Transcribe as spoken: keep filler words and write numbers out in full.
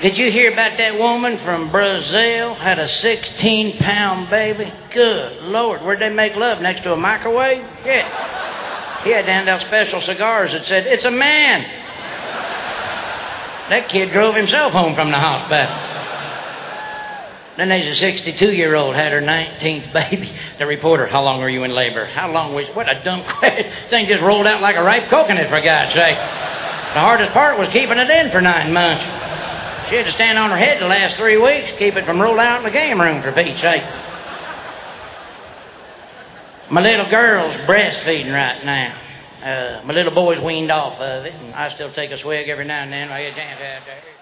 Did you hear about that woman from Brazil? Had a sixteen pound baby? Good Lord, where'd they make love? Next to a microwave? Yeah. He had to hand out special cigars that said, "It's a man." That kid drove himself home from the hospital. Then there's a sixty-two-year-old had her nineteenth baby. The reporter, "How long were you in labor?" "How long was..." What a dumb question. Thing just rolled out like a ripe coconut, for God's sake. The hardest part was keeping it in for nine months. She had to stand on her head the last three weeks, keep it from rolling out in the game room, for Pete's sake. My little girl's breastfeeding right now. Uh, my little boy's weaned off of it, and I still take a swig every now and then. Like a chance out there.